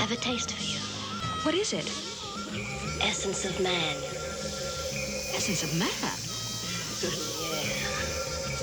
have a taste for you. What is it? Essence of man. Essence of man? Yeah.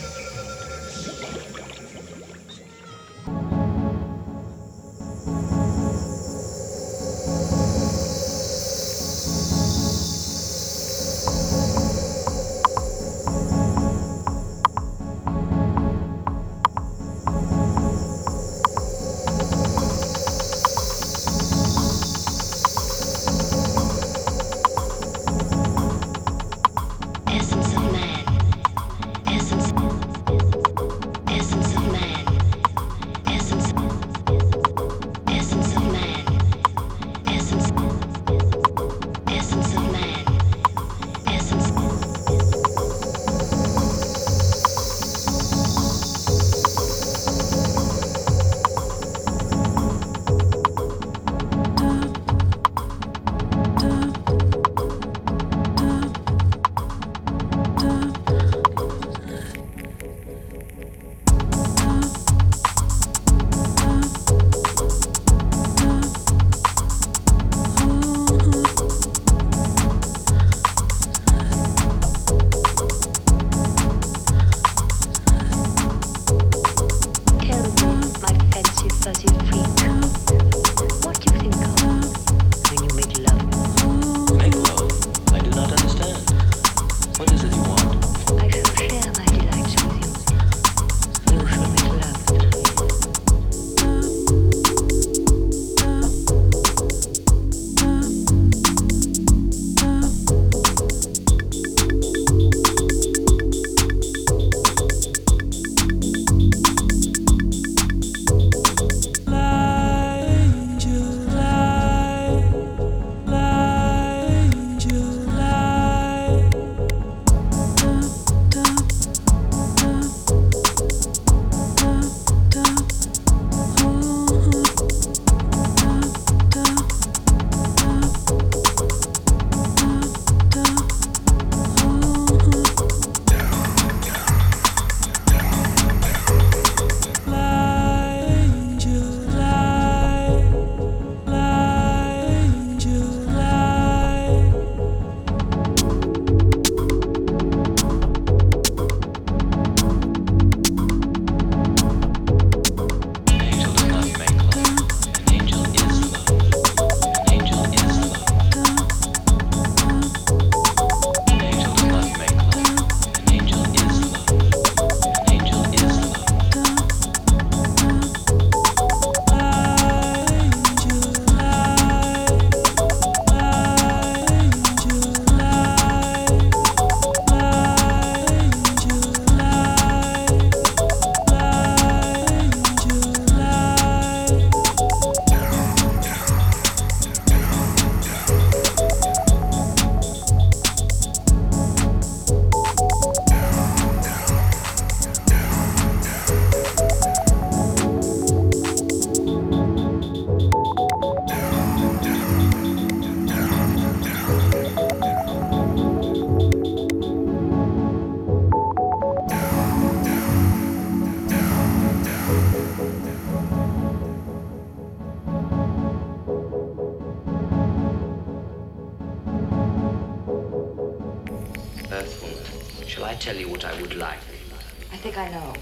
Shall I tell you what I would like? I think I know.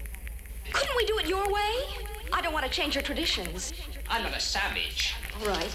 Couldn't we do it your way? I don't want to change your traditions. I'm not a savage. All right.